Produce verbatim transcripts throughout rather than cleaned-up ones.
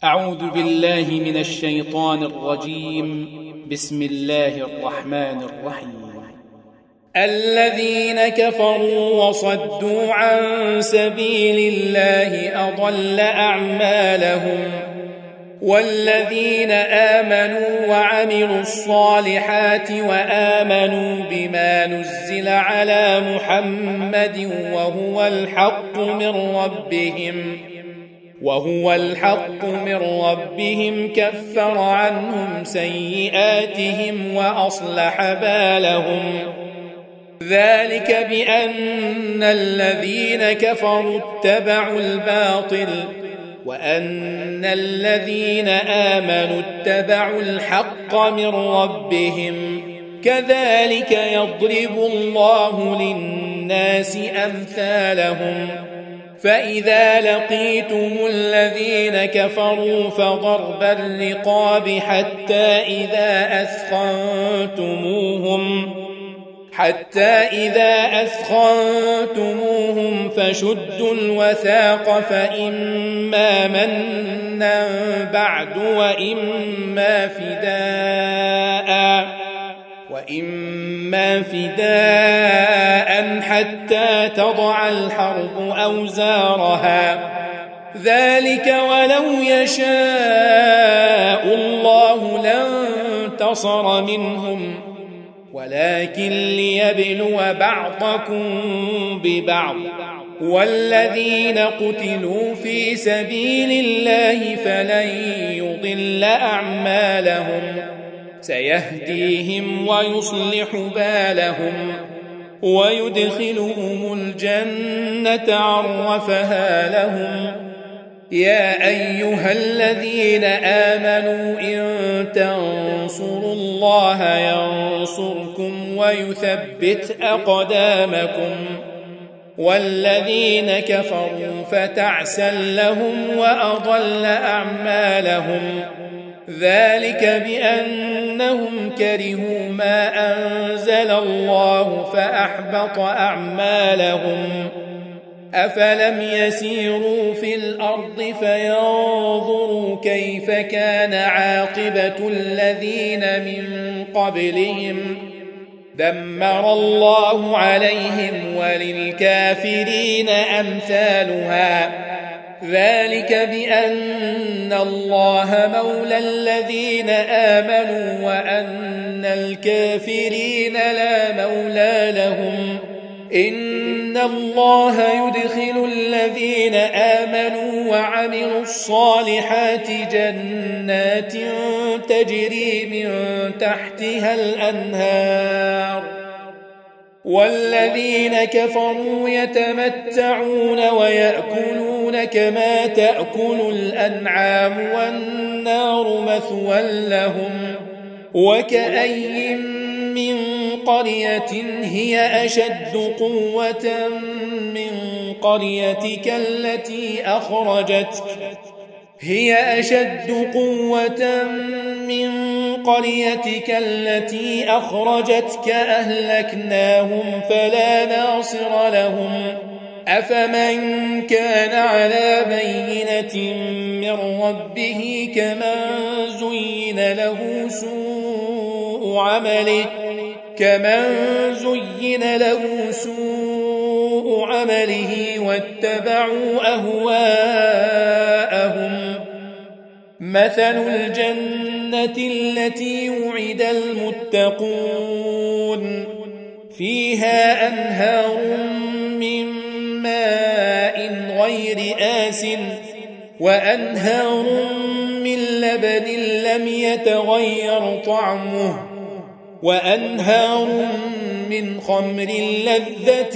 أعوذ بالله من الشيطان الرجيم. بسم الله الرحمن الرحيم. الذين كفروا وصدوا عن سبيل الله أضل أعمالهم، والذين آمنوا وعملوا الصالحات وآمنوا بما نزل على محمد وهو الحق من ربهم وهو الحق من ربهم كفر عنهم سيئاتهم وأصلح بالهم. ذلك بأن الذين كفروا اتبعوا الباطل وأن الذين آمنوا اتبعوا الحق من ربهم. كذلك يضرب الله للناس أمثالهم. فإذا لقيتم الذين كفروا فضرب الرقاب حتى إذا أثخنتموهم حتى إذا أثخنتموهم فشدوا الوثاق فإما منا بعد وإما فداء وإما فداء حتى تضع الحرب أوزارها. ذلك ولو يشاء الله لانتصر منهم ولكن ليبلو بعضكم ببعض. والذين قتلوا في سبيل الله فلن يضل أعمالهم سيهديهم ويصلح بالهم ويدخلهم الجنة عرفها لهم. يا أيها الذين آمنوا إن تنصروا الله ينصركم ويثبت أقدامكم. والذين كفروا فتعسا لهم وأضل أعمالهم. ذلك بأنهم كرهوا ما أنزل الله فأحبط أعمالهم. أفلم يسيروا في الأرض فينظروا كيف كان عاقبة الذين من قبلهم دمر الله عليهم وللكافرين أمثالها. ذلك بأن الله مولى الذين آمنوا وأن الكافرين لا مولى لهم. إن الله يدخل الذين آمنوا وعملوا الصالحات جنات تجري من تحتها الأنهار. والذين كفروا يتمتعون ويأكلون كما تأكل الأنعام والنار مثوى لهم. وكأي من قرية هي أشد قوة من قريتك التي أخرجتك هي أشد قوة من قريتك التي أخرجتك أهلكناهم فلا ناصر لهم. أفمن كان على بينة من ربه كمن زين له سوء عمله كمن زين له سوء عمله واتبعوا أهواءهم. مثل الجنة التي وعد المتقون فيها أنهار من ماء غير آسٍ وأنهار من لبن لم يتغير طعمه وأنهار من خمر لذة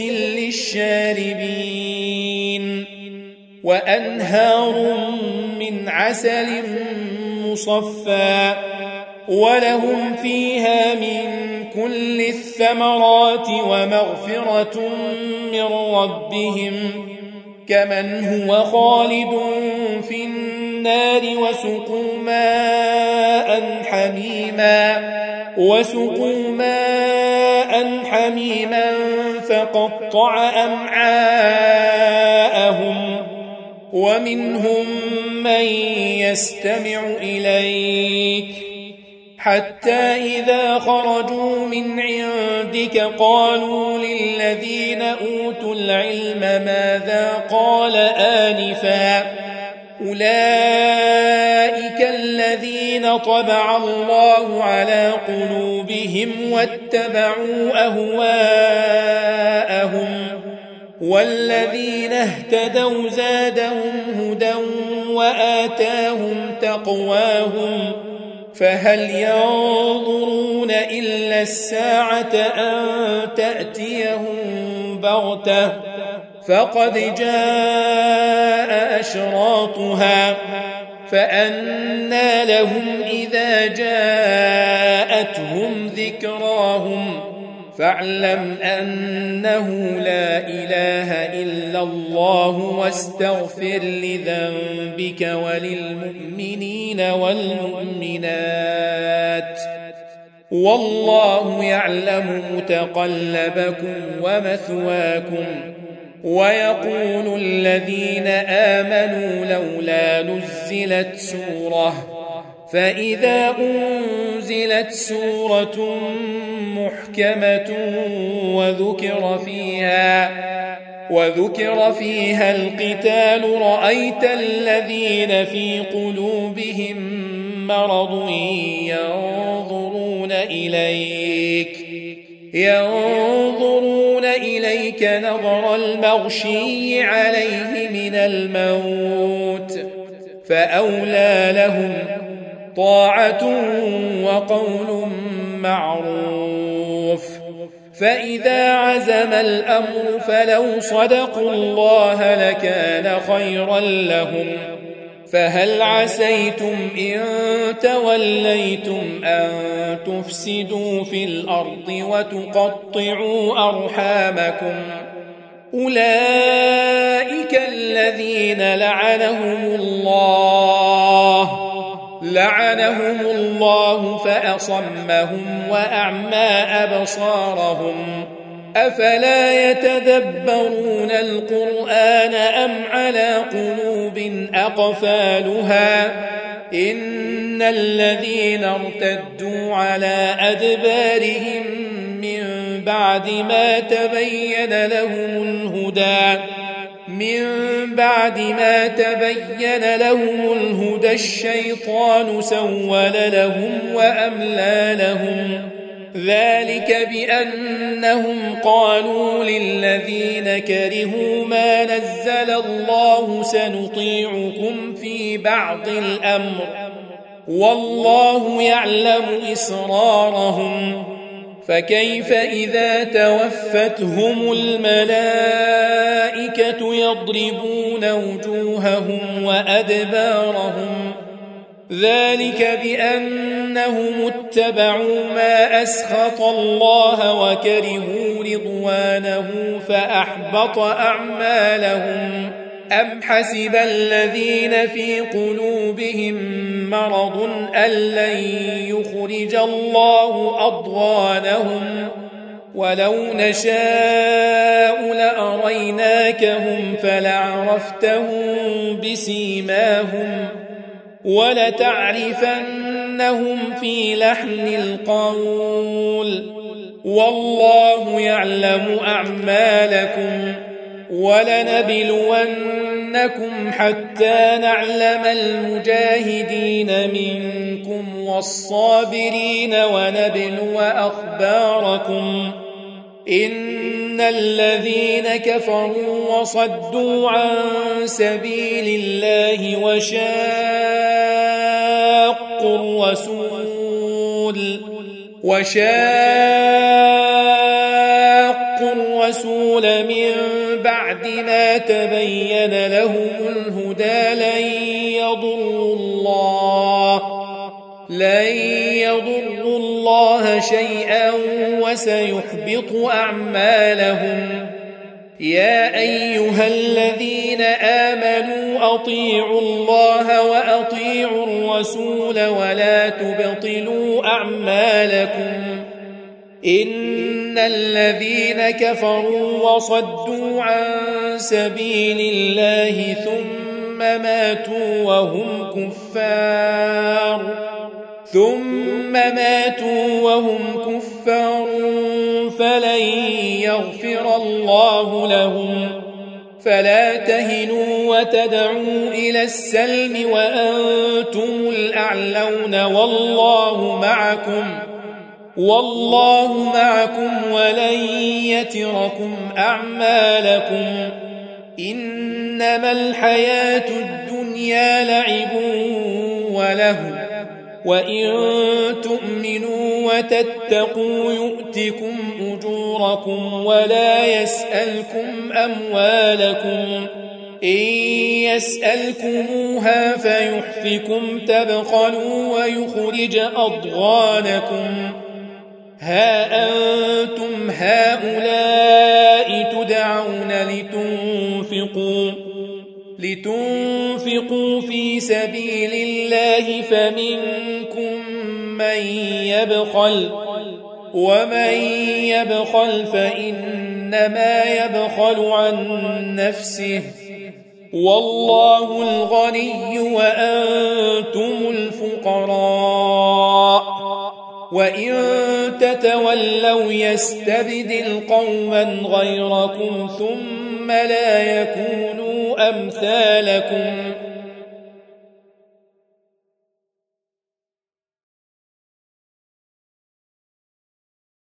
للشاربين وأنهار من عسل مصفى ولهم فيها من كل الثمرات ومغفرة من ربهم كمن هو خالد في النار وسقوا ماء حميما وسقوا ماء حميما فقطع أمعاءهم ومنهم من يستمع إليك حتى إذا خرجوا من عندك قالوا للذين أوتوا العلم ماذا قال آنفا أولئك الذين طبع الله على قلوبهم واتبعوا أهواءهم والذين اهتدوا زادهم هدى وآتاهم تقواهم فهل ينظرون إلا الساعة أن تأتيهم بغتة فقد جاء أشراطها فأنى لهم إذا جاءتهم ذكراهم فاعلم أنه لا إله إلا الله واستغفر لذنبك وللمؤمنين والمؤمنات والله يعلم متقلبكم ومثواكم ويقول الذين آمنوا لولا نزلت سورة فإذا أنزلت سورة محكمة وذكر فيها وذكر فيها القتال رأيت الذين في قلوبهم مرض ينظرون إليك ينظرون إليك نظر المغشي عليه من الموت فأولى لهم طاعة وقول معروف فإذا عزم الأمر فلو صدقوا الله لكان خيرا لهم فهل عسيتم إن توليتم أن تفسدوا في الأرض وتقطعوا أرحامكم أولئك الذين لعنهم الله لعنهم الله فأصمهم وأعمى أبصارهم أفلا يتدبرون القرآن أم على قلوب أقفالها إن الذين ارتدوا على أدبارهم من بعد ما تبين لهم الهدى من بعد ما تبين لهم الهدى الشيطان سول لهم وأملى لهم ذلك بأنهم قالوا للذين كرهوا ما نزل الله سنطيعكم في بعض الأمر والله يعلم إسرارهم فكيف إذا توفتهم الملائكة يضربون وجوههم وأدبارهم ذلك بأنهم اتبعوا ما أسخط الله وكرهوا رضوانه فأحبط أعمالهم أم حسب الذين في قلوبهم مرض أن لن يخرج الله أضغانهم ولو نشاء لأريناكهم فلعرفتهم بسيماهم ولتعرفنهم في لحن القول والله يعلم أعمالكم ولنبلونكم حتى نعلم المجاهدين منكم والصابرين ونبلو أخباركم إن الذين كفروا وصدوا عن سبيل الله وشاقوا الرسول وشاقوا الرسول من بعد ما تبين لهم الهدى لن يضروا الله لن يضروا الله شيئا وسيحبط أعمالهم يا أيها الذين آمنوا أطيعوا الله وأطيعوا الرسول ولا تبطلوا أعمالكم إن الذين كفروا وصدوا عن سبيل الله ثم ماتوا وهم كفار ثم ماتوا وهم كفار فلن يغفر الله لهم فلا تهنوا وتدعوا إلى السلم وأنتم الأعلون والله معكم والله معكم ولن يتركم أعمالكم إنما الحياة الدنيا لعب وله وإن تؤمنوا وتتقوا يؤتكم أجوركم ولا يسألكم أموالكم إن يسألكموها فيحفكم تبخلوا ويخرج أضغانكم ها أنتم هؤلاء تدعون لتنفقوا لتنفقوا في سبيل الله فمنكم من يبخل ومن يبخل فإنما يبخل عن نفسه والله الغني وأنتم الفقراء وإن تتولوا يستبدل قوما غيركم ثم لا يكونوا أمثالكم